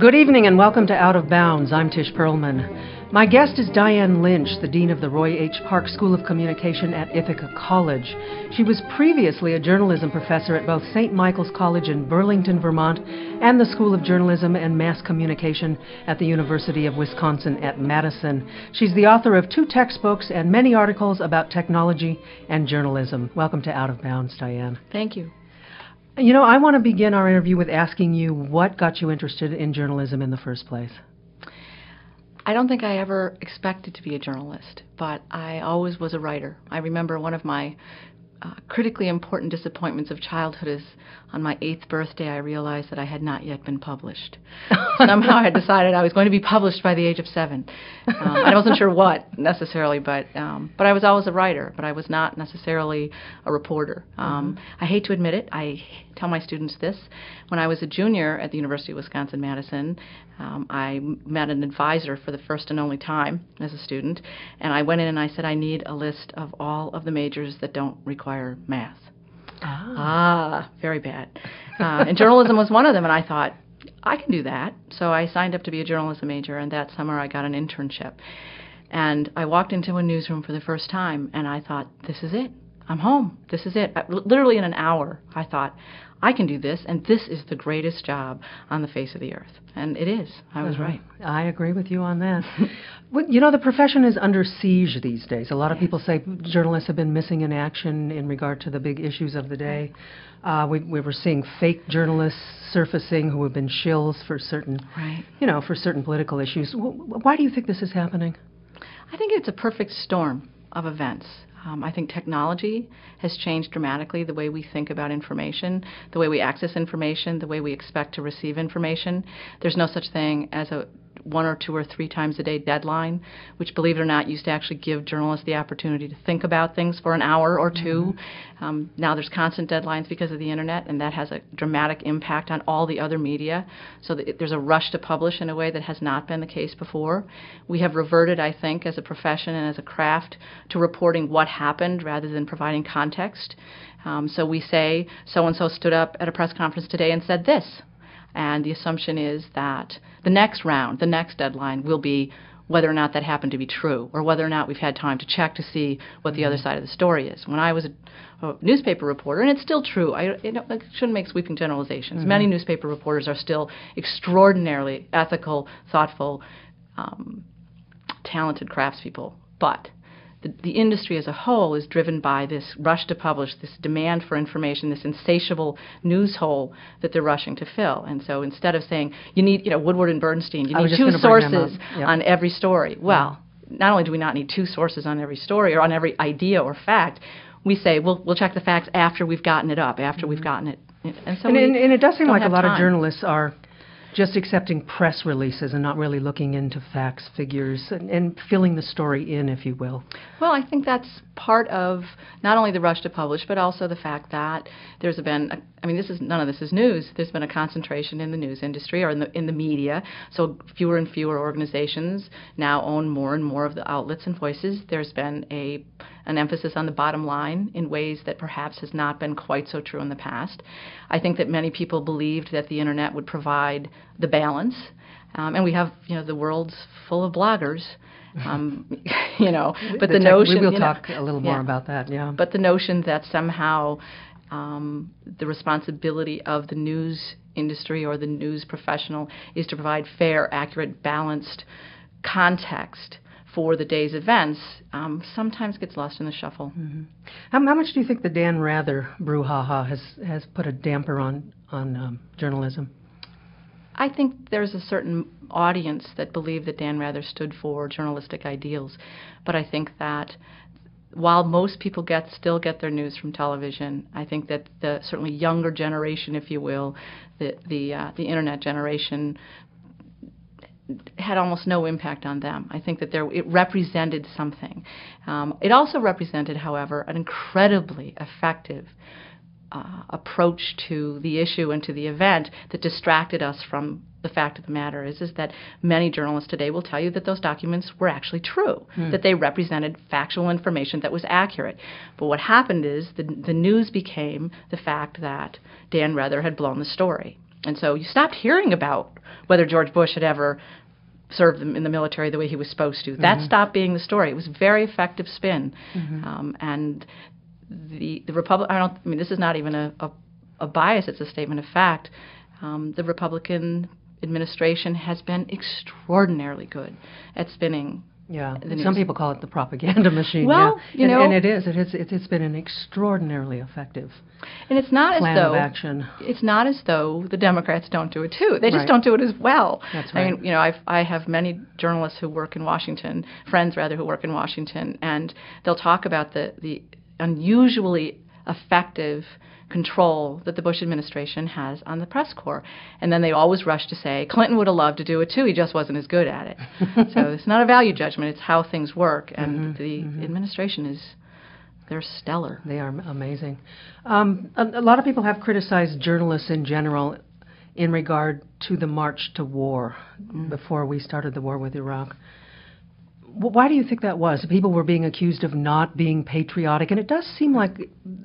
Good evening and welcome to Out of Bounds. I'm Tish Perlman. My guest is Diane Lynch, the Dean of the Roy H. Park School of Communication at Ithaca College. She was previously a journalism professor at both St. Michael's College in Burlington, Vermont, and the School of Journalism and Mass Communication at the University of Wisconsin at Madison. She's the author of 2 textbooks and many articles about technology and journalism. Welcome to Out of Bounds, Diane. Thank you. You know, I want to begin our interview with asking you what got you interested in journalism in the first place. I don't think I ever expected to be a journalist, but I always was a writer. I remember one of my critically important disappointments of childhood is on my 8th birthday I realized that I had not yet been published. Somehow I had decided I was going to be published by the age of 7. I wasn't sure what necessarily, but I was always a writer, but I was not necessarily a reporter. I hate to admit it. I tell my students this. When I was a junior at the University of Wisconsin-Madison, I met an advisor for the first and only time as a student, and I went in and I said, I need a list of all of the majors that don't require math. Very bad. And journalism was one of them, and I thought, I can do that. So I signed up to be a journalism major, and that summer I got an internship. And I walked into a newsroom for the first time, and I thought, this is it. I'm home. This is it. Literally in an hour, I thought, I can do this, and this is the greatest job on the face of the earth. And it is. I was right. I agree with you on that. Well, you know, the profession is under siege these days. A lot of people say journalists have been missing in action in regard to the big issues of the day. We were seeing fake journalists surfacing who have been shills for certain, for certain political issues. Why do you think this is happening? I think it's a perfect storm of events. I think technology has changed dramatically the way we think about information, the way we access information, the way we expect to receive information. There's no such thing as a 1 or 2 or 3 times a day deadline, which, believe it or not, used to actually give journalists the opportunity to think about things for an hour or 2. Now there's constant deadlines because of the internet, and that has a dramatic impact on all the other media. So there's a rush to publish in a way that has not been the case before. We have reverted, I think, as a profession and as a craft to reporting what happened rather than providing context. So we say, so-and-so stood up at a press conference today and said this. And the assumption is that the next round, the next deadline, will be whether or not that happened to be true, or whether or not we've had time to check to see what the other side of the story is. When I was a newspaper reporter, and it's still true, I shouldn't make sweeping generalizations. Many newspaper reporters are still extraordinarily ethical, thoughtful, talented craftspeople, but the industry as a whole is driven by this rush to publish, this demand for information, this insatiable news hole that they're rushing to fill. And so instead of saying, you need, Woodward and Bernstein, you need 2 sources on every story. Well, not only do we not need 2 sources on every story or on every idea or fact, we say, we'll check the facts after we've gotten it up, after we've gotten it. And so and it does seem like a lot of journalists are just accepting press releases and not really looking into facts, figures, and filling the story in, if you will. Well, I think that's part of not only the rush to publish, but also the fact that there's been, none of this is news. There's been a concentration in the news industry or in the media, so fewer and fewer organizations now own more and more of the outlets and voices. There's been an emphasis on the bottom line in ways that perhaps has not been quite so true in the past. I think that many people believed that the internet would provide the balance, and we have, the world's full of bloggers, but the notion... We will talk a little more about that, But the notion that somehow the responsibility of the news industry or the news professional is to provide fair, accurate, balanced context for the day's events sometimes gets lost in the shuffle. How much do you think the Dan Rather brouhaha has put a damper on journalism? I think there's a certain audience that believe that Dan Rather stood for journalistic ideals, but I think that while most people still get their news from television, I think that the certainly younger generation, if you will, the internet generation, had almost no impact on them. I think that it represented something. It also represented, however, an incredibly effective approach to the issue and to the event that distracted us from the fact of the matter is that many journalists today will tell you that those documents were actually true, that they represented factual information that was accurate. But what happened is the news became the fact that Dan Rather had blown the story. And so you stopped hearing about whether George Bush had ever served in the military the way he was supposed to. That stopped being the story. It was a very effective spin. And the Republican, this is not even a bias, it's a statement of fact. The Republican administration has been extraordinarily good at spinning. Yeah, some people call it the propaganda machine. Well, yeah. And it is. It's been an extraordinarily effective and it's not plan as though of action. It's not as though the Democrats don't do it too. They just don't do it as well. That's right. I mean, I have many journalists who work in Washington, friends rather, who work in Washington, and they'll talk about the unusually effective control that the Bush administration has on the press corps. And then they always rush to say, Clinton would have loved to do it too, he just wasn't as good at it. So it's not a value judgment, it's how things work. And the administration they're stellar. They are amazing. A lot of people have criticized journalists in general in regard to the march to war before we started the war with Iraq. Why do you think that was? People were being accused of not being patriotic, and it does seem like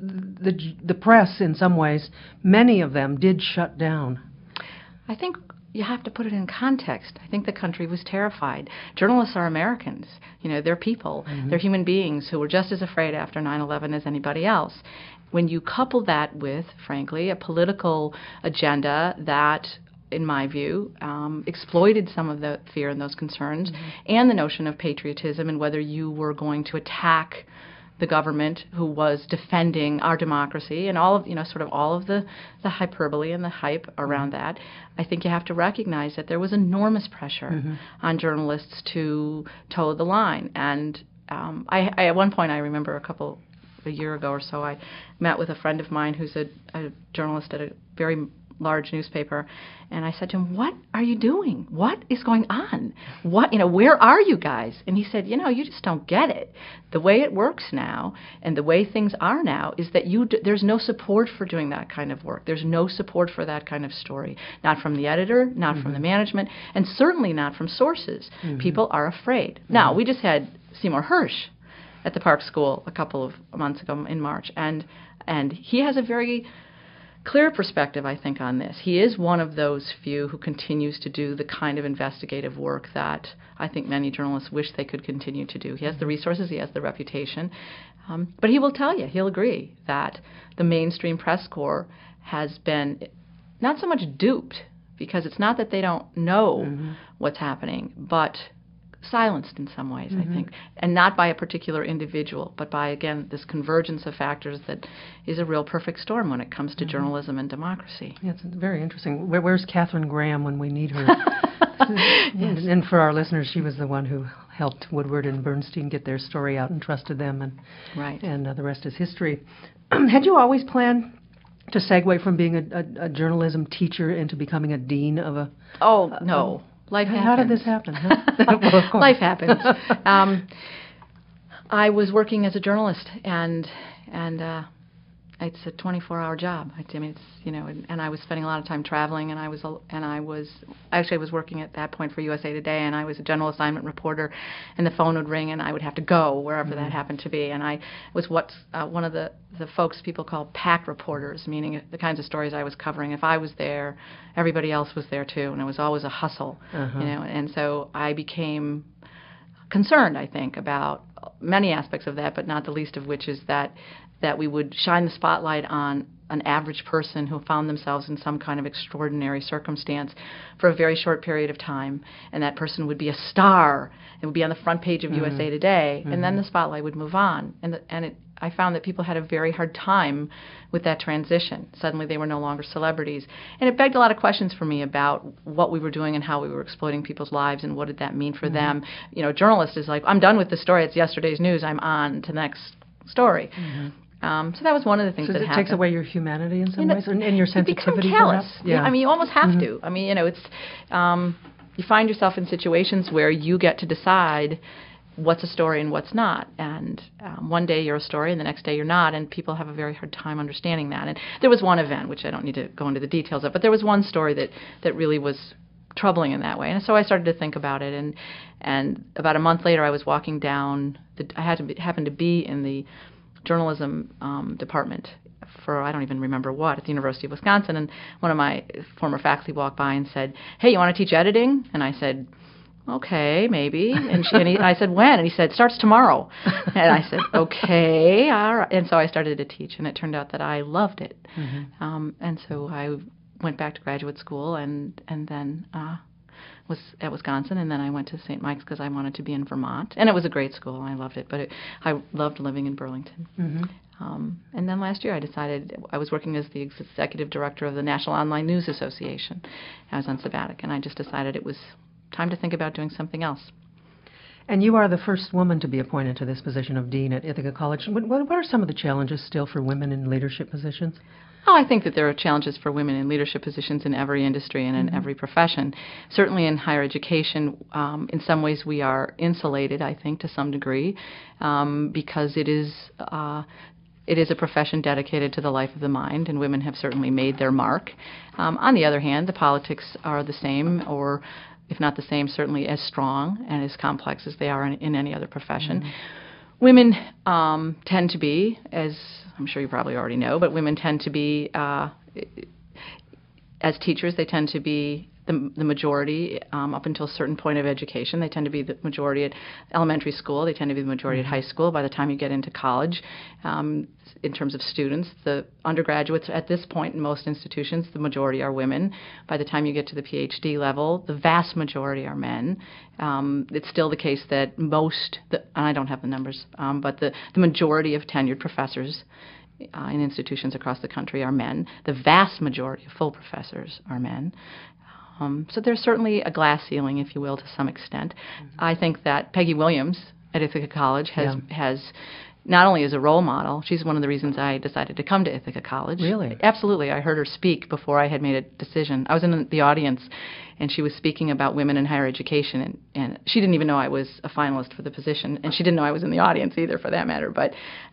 the press, in some ways, many of them did shut down. I think you have to put it in context. I think the country was terrified. Journalists are Americans. They're people. They're human beings who were just as afraid after 9/11 as anybody else. When you couple that with, frankly, a political agenda that, in my view, exploited some of the fear and those concerns, and the notion of patriotism and whether you were going to attack the government who was defending our democracy and all of the hyperbole and the hype around that. I think you have to recognize that there was enormous pressure on journalists to toe the line. And I at one point, I remember a year ago or so, I met with a friend of mine who's a journalist at a very large newspaper, and I said to him, "What are you doing? What is going on? Where are you guys?" And he said, "You just don't get it. The way it works now and the way things are now is that there's no support for doing that kind of work. There's no support for that kind of story, not from the editor, not from the management, and certainly not from sources. People are afraid." Now, we just had Seymour Hersh at the Park School a couple of months ago in March, and he has a very clear perspective, I think, on this. He is one of those few who continues to do the kind of investigative work that I think many journalists wish they could continue to do. He has the resources, he has the reputation, but he will tell you, he'll agree that the mainstream press corps has been not so much duped, because it's not that they don't know what's happening, but silenced in some ways, I think, and not by a particular individual, but by, again, this convergence of factors that is a real perfect storm when it comes to journalism and democracy. Yeah, it's very interesting. Where's Katharine Graham when we need her? Yes. And for our listeners, she was the one who helped Woodward and Bernstein get their story out and trusted them, and the rest is history. Had you always planned to segue from being a journalism teacher into becoming a dean of a... Oh, no. Life happens. How did this happen? Well, of course. Life happens. I was working as a journalist, and it's a 24-hour job. And I was spending a lot of time traveling, and I was working at that point for USA Today, and I was a general assignment reporter, and the phone would ring, and I would have to go wherever that happened to be. And I was what's one of the folks people call pack reporters, meaning the kinds of stories I was covering. If I was there, everybody else was there too, and it was always a hustle, And so I became concerned, I think, about many aspects of that, but not the least of which is that we would shine the spotlight on an average person who found themselves in some kind of extraordinary circumstance for a very short period of time, and that person would be a star. It would be on the front page of USA Today, and then the spotlight would move on. I found that people had a very hard time with that transition. Suddenly they were no longer celebrities. And it begged a lot of questions for me about what we were doing and how we were exploiting people's lives and what did that mean for them. A journalist is like, I'm done with the story. It's yesterday's news. I'm on to the next story. So that was one of the things that happened. So it takes away your humanity in some ways and your sensitivity. You become callous. Yeah. You almost have to. It's you find yourself in situations where you get to decide what's a story and what's not. And one day you're a story and the next day you're not, and people have a very hard time understanding that. And there was one event, which I don't need to go into the details of, but there was one story that really was troubling in that way. And so I started to think about it. And about a month later, I was walking down. I happened to be in the journalism department for I don't even remember what, at the University of Wisconsin, and one of my former faculty walked by and said, "Hey, you want to teach editing?" And I said, "Okay, maybe." I said, "When?" And he said, "Starts tomorrow." And I said, "Okay, all right." And so I started to teach, and it turned out that I loved it. And so I went back to graduate school, and then was at Wisconsin, and then I went to St. Mike's because I wanted to be in Vermont, and it was a great school. I loved it, but I loved living in Burlington. And then last year I decided I was working as the executive director of the National Online News Association. I was on sabbatic, and I just decided it was time to think about doing something else. And you are the first woman to be appointed to this position of dean at Ithaca College. What are some of the challenges still for women in leadership positions? Oh, I think that there are challenges for women in leadership positions in every industry and in every profession. Certainly in higher education, in some ways we are insulated, I think, to some degree, because it is a profession dedicated to the life of the mind, and women have certainly made their mark. On the other hand, the politics are the same, or if not the same, certainly as strong and as complex as they are in any other profession. Women tend to be, as I'm sure you probably already know, but women tend to be, as teachers, they tend to be the majority up until a certain point of education. They tend to be the majority at elementary school. They tend to be the majority at high school. By the time you get into college, in terms of students, the undergraduates at this point in most institutions, the majority are women. By the time you get to the PhD level, the vast majority are men. It's still the case that and I don't have the numbers, but the majority of tenured professors in institutions across the country are men. The vast majority of full professors are men. So there's certainly a glass ceiling, if you will, to some extent. I think that Peggy Williams at Ithaca College has not only as a role model, she's one of the reasons I decided to come to Ithaca College. Really? Absolutely. I heard her speak before I had made a decision. I was in the audience, and she was speaking about women in higher education, and she didn't even know I was a finalist for the position, and she didn't know I was in the audience either, for that matter. But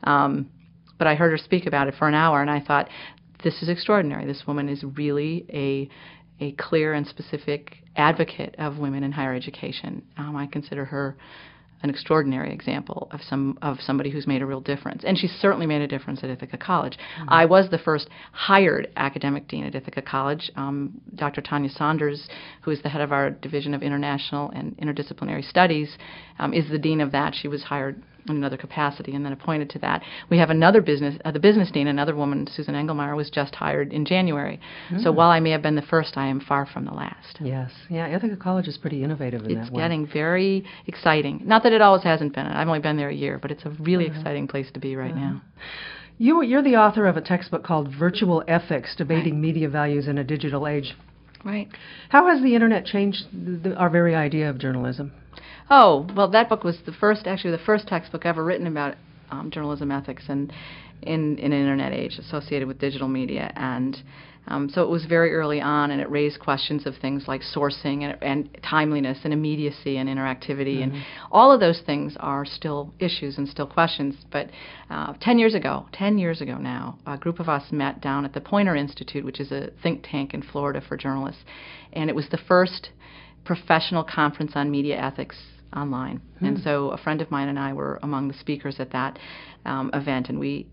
I heard her speak about it for an hour, and I thought, this is extraordinary. This woman is really a clear and specific advocate of women in higher education. I consider her an extraordinary example of somebody who's made a real difference. And she's certainly made a difference at Ithaca College. I was the first hired academic dean at Ithaca College. Dr. Tanya Saunders, who is the head of our Division of International and Interdisciplinary Studies, is the dean of that. She was hired in another capacity and then appointed to that. We have the business dean, another woman, Susan Engelmeyer, was just hired in January. So while I may have been the first, I am far from the last. Yes. Yeah, Ithaca College is pretty innovative in that way. It's getting very exciting. Not that it always hasn't been. I've only been there a year, but it's a really exciting place to be right now. You're the author of a textbook called Virtual Ethics, Debating Media Values in a Digital Age. Right. How has the Internet changed our very idea of journalism? Oh, well, that book was the first textbook ever written about journalism ethics and in an Internet age associated with digital media. And so it was very early on, and it raised questions of things like sourcing and timeliness and immediacy and interactivity. And all of those things are still issues and still questions. But 10 years ago now, a group of us met down at the Poynter Institute, which is a think tank in Florida for journalists. And it was the first professional conference on media ethics online. And so a friend of mine and I were among the speakers at that event, and we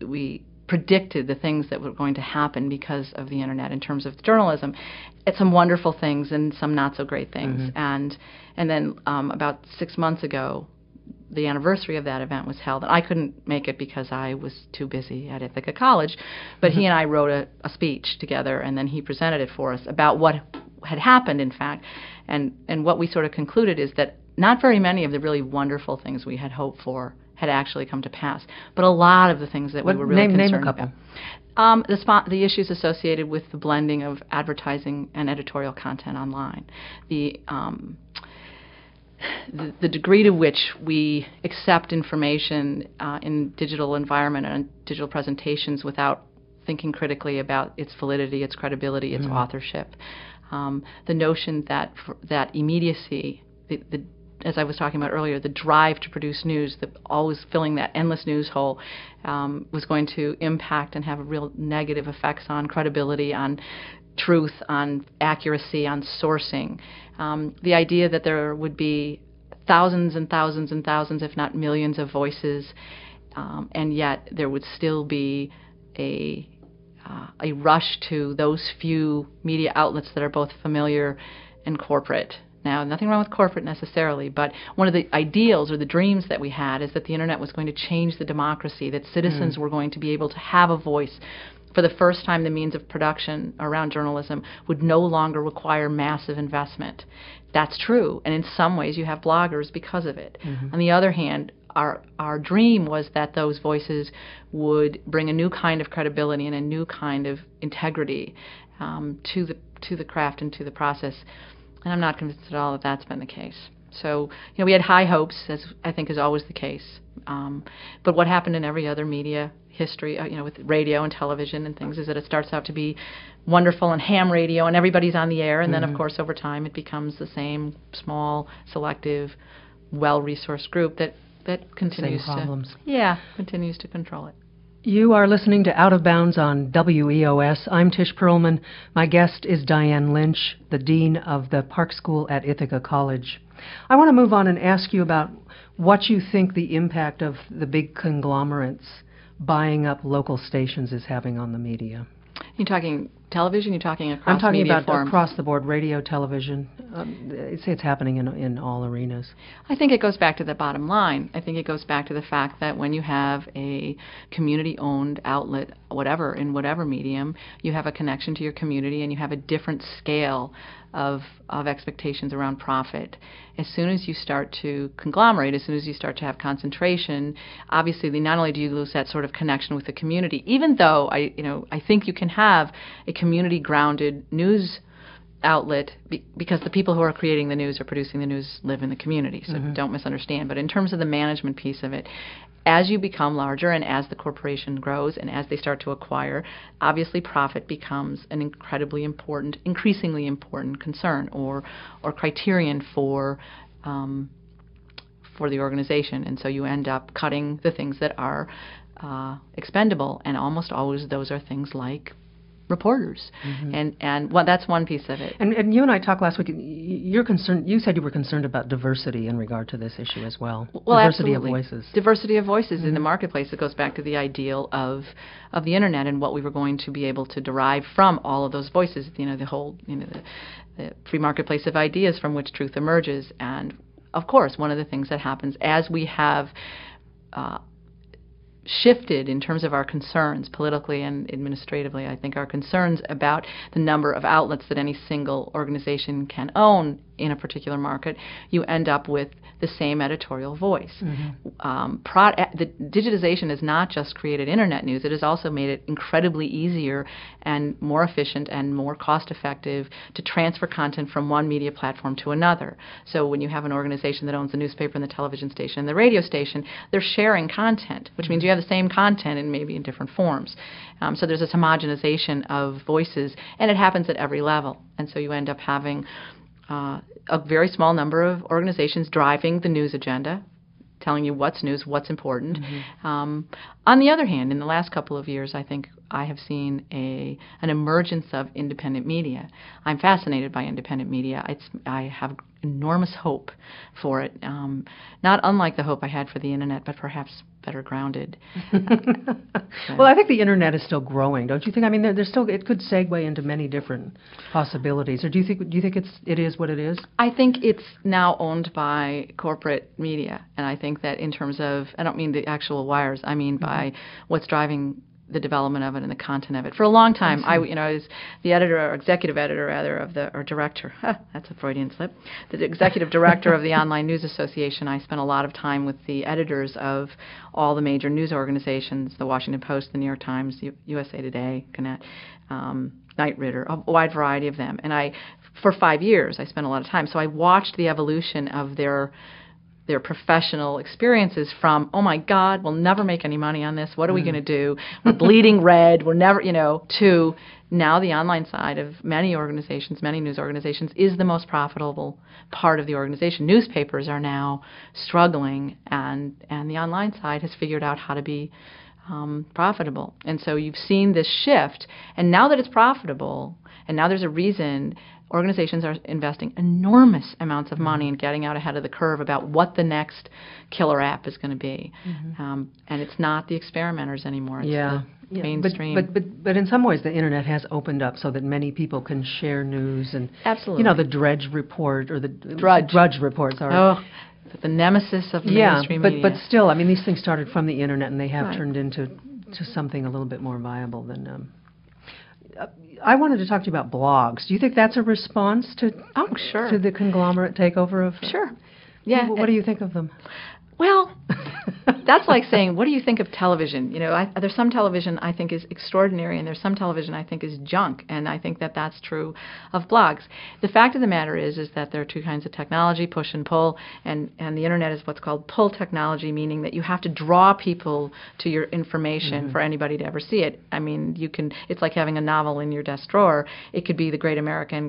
predicted the things that were going to happen because of the Internet in terms of journalism. It's some wonderful things and some not so great things. And then about 6 months ago, the anniversary of that event was held. And I couldn't make it because I was too busy at Ithaca College, but he and I wrote a speech together, and then he presented it for us about what had happened, in fact. And what we sort of concluded is that not very many of the really wonderful things we had hoped for had actually come to pass, but a lot of the things that we were really concerned about. Name a couple. The issues associated with the blending of advertising and editorial content online, the degree to which we accept information in digital environment and digital presentations without thinking critically about its validity, its credibility, its authorship. The notion that immediacy, as I was talking about earlier, the drive to produce news, always filling that endless news hole, was going to impact and have real negative effects on credibility, on truth, on accuracy, on sourcing. The idea that there would be thousands and thousands and thousands, if not millions, of voices, and yet there would still be a rush to those few media outlets that are both familiar and corporate. Now, nothing wrong with corporate necessarily, but one of the ideals or the dreams that we had is that the internet was going to change the democracy, that citizens were going to be able to have a voice. For the first time, the means of production around journalism would no longer require massive investment. That's true, and in some ways you have bloggers because of it. On the other hand, our dream was that those voices would bring a new kind of credibility and a new kind of integrity to the craft and to the process. And I'm not convinced at all that that's been the case. So, we had high hopes, as I think is always the case. But what happened in every other media history, with radio and television and things, is that it starts out to be wonderful and ham radio and everybody's on the air. And then, of course, over time it becomes the same small, selective, well-resourced group that continues continues to control it. You are listening to Out of Bounds on WEOS. I'm Tish Perlman. My guest is Diane Lynch, the Dean of the Park School at Ithaca College. I want to move on and ask you about what you think the impact of the big conglomerates buying up local stations is having on the media. You're talking television? You're talking across I'm talking media about forms? Across the board, radio, television. I'd say it's happening in all arenas. I think it goes back to the bottom line. I think it goes back to the fact that when you have a community-owned outlet, in whatever medium, you have a connection to your community and you have a different scale of expectations around profit. As soon as you start to conglomerate, as soon as you start to have concentration, obviously not only do you lose that sort of connection with the community, even though I think you can have a community-grounded news outlet because the people who are creating the news or producing the news live in the community, so don't misunderstand. But in terms of the management piece of it, as you become larger and as the corporation grows and as they start to acquire, obviously profit becomes an incredibly important, increasingly important concern or criterion for the organization. And so you end up cutting the things that are expendable, and almost always those are things like reporters, and that's one piece of it. And you and I talked last week. You're concerned. You said you were concerned about diversity in regard to this issue as well. Well, diversity absolutely. of voices. Diversity of voices in the marketplace. It goes back to the ideal of the internet and what we were going to be able to derive from all of those voices. The whole the free marketplace of ideas from which truth emerges. And of course, one of the things that happens as we have shifted in terms of our concerns politically and administratively. I think our concerns about the number of outlets that any single organization can own in a particular market, you end up with the same editorial voice. The digitization has not just created internet news, it has also made it incredibly easier and more efficient and more cost-effective to transfer content from one media platform to another. So when you have an organization that owns the newspaper and the television station and the radio station, they're sharing content, which means you have the same content and maybe in different forms. So there's this homogenization of voices, and it happens at every level. And so you end up having a very small number of organizations driving the news agenda, telling you what's news, what's important. On the other hand, in the last couple of years, I think I have seen an emergence of independent media. I'm fascinated by independent media. I have enormous hope for it, not unlike the hope I had for the internet, but perhaps better grounded. Well, I think the internet is still growing, don't you think? I mean, there's still, it could segue into many different possibilities. Or do you think it is what it is? I think it's now owned by corporate media, and I think that in terms of, I don't mean the actual wires, I mean by what's driving the development of it and the content of it. For a long time, I was the editor or executive editor rather of or director. That's a Freudian slip. The executive director of the Online News Association. I spent a lot of time with the editors of all the major news organizations: the Washington Post, the New York Times, USA Today, Gannett, Knight Ridder, a wide variety of them. And for 5 years, I spent a lot of time. So I watched the evolution of their professional experiences from, oh my God, we'll never make any money on this. What are we going to do? We're bleeding red. We're never, to now the online side of many organizations, many news organizations, is the most profitable part of the organization. Newspapers are now struggling, and the online side has figured out how to be profitable. And so you've seen this shift, and now that it's profitable, and now there's a reason organizations are investing enormous amounts of money in getting out ahead of the curve about what the next killer app is going to be. And it's not the experimenters anymore. It's the mainstream. But in some ways, the internet has opened up so that many people can share news and absolutely, the Drudge Report or the Drudge reports are the nemesis of mainstream media. But still, I mean, these things started from the internet and they have turned into something a little bit more viable than. I wanted to talk to you about blogs. Do you think that's a response to to the conglomerate takeover of? Sure. Yeah. What do you think of them? Well, that's like saying, what do you think of television? There's some television I think is extraordinary, and there's some television I think is junk, and I think that that's true of blogs. The fact of the matter is that there are two kinds of technology, push and pull, and the internet is what's called pull technology, meaning that you have to draw people to your information for anybody to ever see it. I mean, it's like having a novel in your desk drawer. It could be the great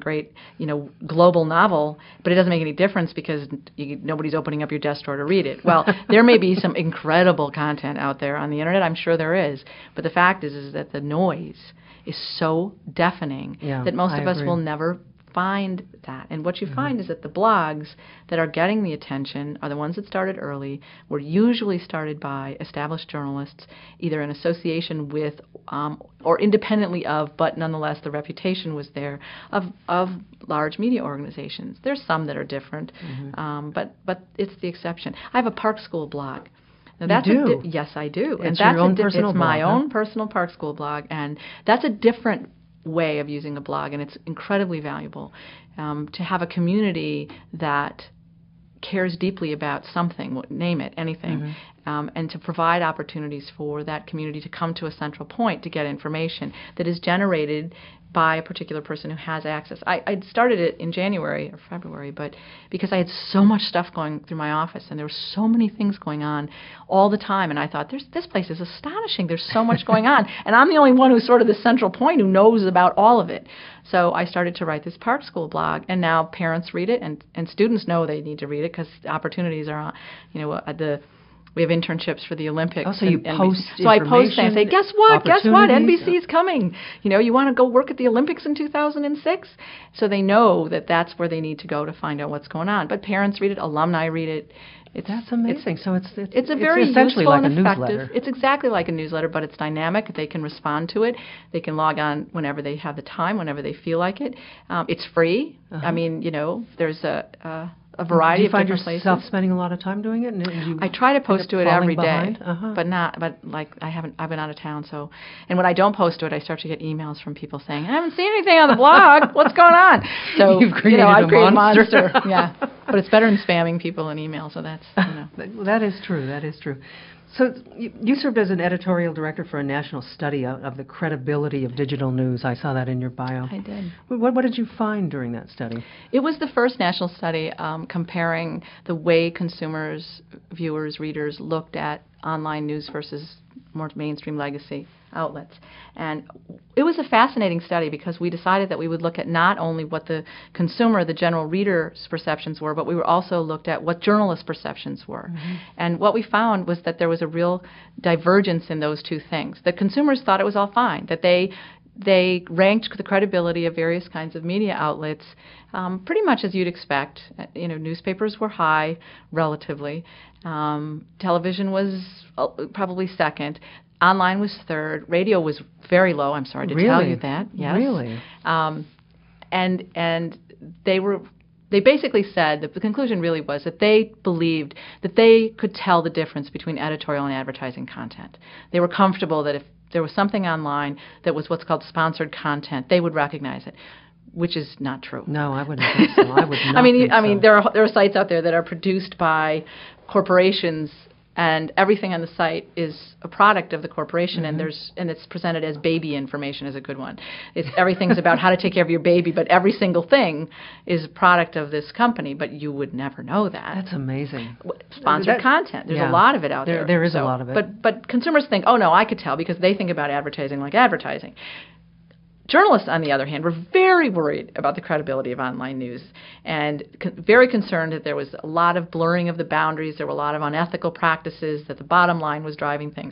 global novel, but it doesn't make any difference because nobody's opening up your desk drawer to read it. Well, there may be some incredible content out there on the internet. I'm sure there is. But the fact is that the noise is so deafening that most of us will never find that. And what you find is that the blogs that are getting the attention are the ones that started early, were usually started by established journalists, either in association with or independently of, but nonetheless the reputation was there, of large media organizations. There's some that are different, but it's the exception. I have a Park School blog. Now that's you do? Yes, I do. It's your own personal blog. It's my own personal Park School blog, and that's a different way of using a blog, and it's incredibly valuable to have a community that cares deeply about something, name it, anything, and to provide opportunities for that community to come to a central point to get information that is generated by a particular person who has access. I started it in January or February, but because I had so much stuff going through my office and there were so many things going on all the time, and I thought, this place is astonishing. There's so much going on, and I'm the only one who's sort of the central point who knows about all of it. So I started to write this Park School blog, and now parents read it, and students know they need to read it because opportunities are, we have internships for the Olympics. Oh, so you post So I post and say, guess what? NBC's coming. You want to go work at the Olympics in 2006? So they know that that's where they need to go to find out what's going on. But parents read it, alumni read it. That's amazing. So it's useful essentially like and a effective. newsletter. It's exactly like a newsletter, but it's dynamic. They can respond to it. They can log on whenever they have the time, whenever they feel like it. It's free. I mean, there's a variety of different places. Do you find yourself spending a lot of time doing it? I try to post to it every day, but I've been out of town, so, and when I don't post to it, I start to get emails from people saying, I haven't seen anything on the blog. What's going on? So I've created a monster. Yeah, but it's better than spamming people in email. So that's That is true. That is true. So you served as an editorial director for a national study of the credibility of digital news. I saw that in your bio. I did. What did you find during that study? It was the first national study comparing the way consumers, viewers, readers looked at online news versus more mainstream legacy outlets. And it was a fascinating study because we decided that we would look at not only what the consumer, the general reader's perceptions were, but we were also looked at what journalists' perceptions were. And what we found was that there was a real divergence in those two things. The consumers thought it was all fine, that they ranked the credibility of various kinds of media outlets pretty much as you'd expect. Newspapers were high, relatively. Television was probably second. Online was third. Radio was very low. I'm sorry to tell you that. Yes. Really? And they basically said that the conclusion really was that they believed that they could tell the difference between editorial and advertising content. They were comfortable that if there was something online that was what's called sponsored content, they would recognize it, which is not true. No, I wouldn't think so. I would not. I mean, there are sites out there that are produced by corporations, and everything on the site is a product of the corporation, and it's presented as baby information is a good one. Everything's about how to take care of your baby, but every single thing is a product of this company, but you would never know that. That's amazing. Sponsored content. There's a lot of it out there. There is a lot of it. But consumers think, oh no, I could tell because they think about advertising like advertising. Journalists, on the other hand, were very worried about the credibility of online news and very concerned that there was a lot of blurring of the boundaries, there were a lot of unethical practices, that the bottom line was driving things.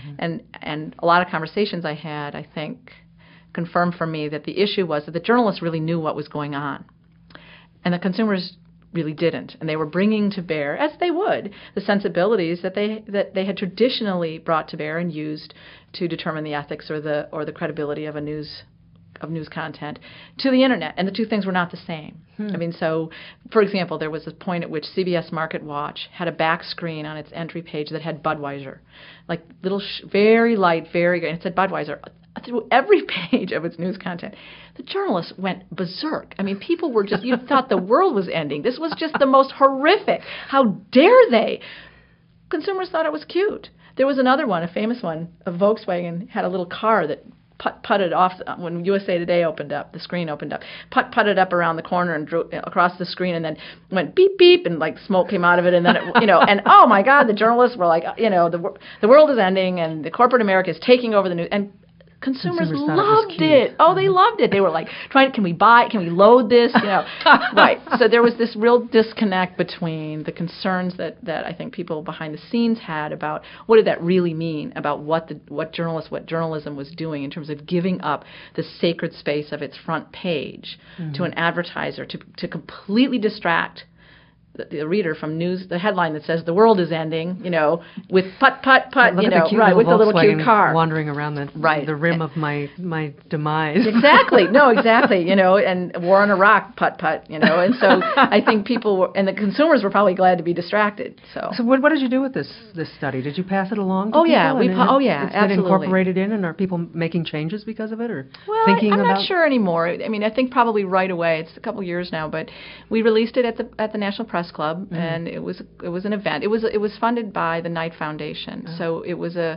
And a lot of conversations I had, I think, confirmed for me that the issue was that the journalists really knew what was going on, and the consumers really didn't. And they were bringing to bear, as they would, the sensibilities that they had traditionally brought to bear and used to determine the ethics or the credibility of news content to the internet, and the two things were not the same. I mean, so for example, there was a point at which CBS Market Watch had a back screen on its entry page that had Budweiser, like little very light, very good, and it said Budweiser through every page of its news content. The journalists went berserk. I mean, people were just, you thought the world was ending. This was just the most horrific. How dare they? Consumers thought it was cute. There was another one, a famous one, a Volkswagen had a little car that putted off when USA Today opened up, the screen opened up, putted up around the corner and drew across the screen, and then went beep beep, and like smoke came out of it, and then it, and oh my God, the journalists were like, the world is ending, and the corporate America is taking over the news, and consumers loved it. Oh, they loved it. They were like, can we buy it? Can we load this? Right. So there was this real disconnect between the concerns that I think people behind the scenes had about what did that really mean about what journalism was doing in terms of giving up the sacred space of its front page to an advertiser to completely distract the reader from the headline that says the world is ending, with put, right, with the little cute car wandering around the rim of my demise. Exactly. No, exactly. And war on Iraq, put, and so I think and the consumers were probably glad to be distracted. So what did you do with this study? Did you pass it along to people? Yeah, it's absolutely. been incorporated in, and are people making changes because of it, or I'm not sure anymore. I mean, I think probably right away. It's a couple years now, but we released it at the National Press Club, and it was an event. It was funded by the Knight Foundation, so it was a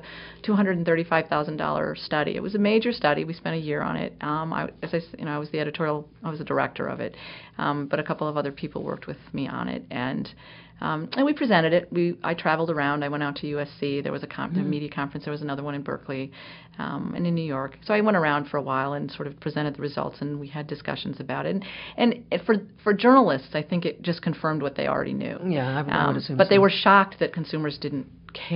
$235,000 study. It was a major study. We spent a year on it. I was the director of it, but a couple of other people worked with me on it, and we presented it. I traveled around. I went out to USC. There was a media conference. There was another one in Berkeley, and in New York. So I went around for a while and sort of presented the results, and we had discussions about it. And for journalists, I think it just confirmed what they already knew. Yeah, I would assume. But they were shocked that consumers didn't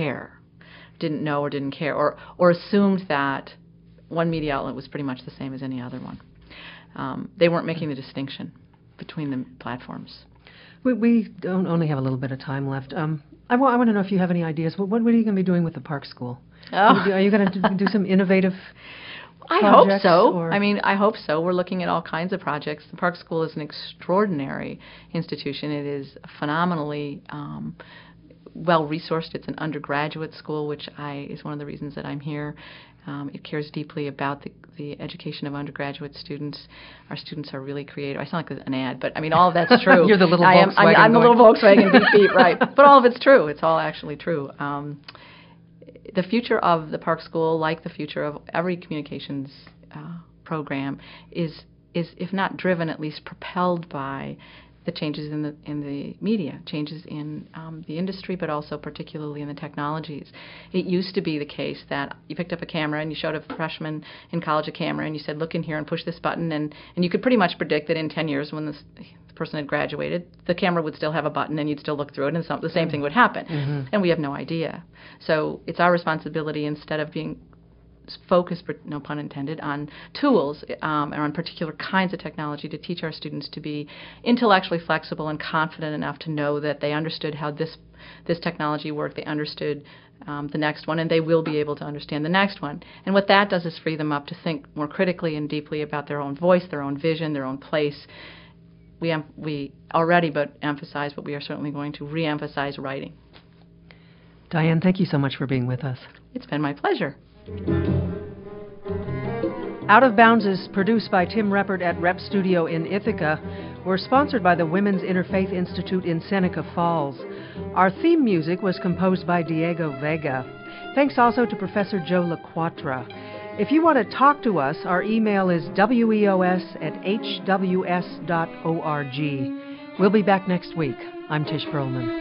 know or didn't care, or assumed that one media outlet was pretty much the same as any other one. They weren't making the distinction between the platforms. We don't only have a little bit of time left. I want to know if you have any ideas. What are you going to be doing with the Park School? Are you going to do some innovative projects? I hope so. I hope so. We're looking at all kinds of projects. The Park School is an extraordinary institution. It is phenomenally well-resourced. It's an undergraduate school, which is one of the reasons that I'm here. It cares deeply about the education of undergraduate students. Our students are really creative. I sound like an ad, but I mean, all of that's true. You're the little Volkswagen. I'm the little Volkswagen beep beep, right? But all of it's true. It's all actually true. The future of the Park School, like the future of every communications program, is if not driven, at least propelled by the changes in the media, changes in the industry, but also particularly in the technologies. It used to be the case that you picked up a camera and you showed a freshman in college a camera and you said, look in here and push this button, and you could pretty much predict that in 10 years when the person had graduated, the camera would still have a button and you'd still look through it, and the same thing would happen. And we have no idea. So it's our responsibility, instead of being focus, no pun intended, on tools or on particular kinds of technology, to teach our students to be intellectually flexible and confident enough to know that they understood how this technology worked, they understood the next one, and they will be able to understand the next one. And what that does is free them up to think more critically and deeply about their own voice, their own vision, their own place. We already emphasize, but we are certainly going to re-emphasize writing. Diane, thank you so much for being with us. It's been my pleasure. Out of Bounds is produced by Tim Reppert at Rep Studio in Ithaca. We're sponsored by the Women's Interfaith Institute in Seneca Falls. Our theme music was composed by Diego Vega. Thanks also to Professor Joe LaQuatra. If you want to talk to us, our email is weos@hws.org. We'll be back next week. I'm Tish Perlman.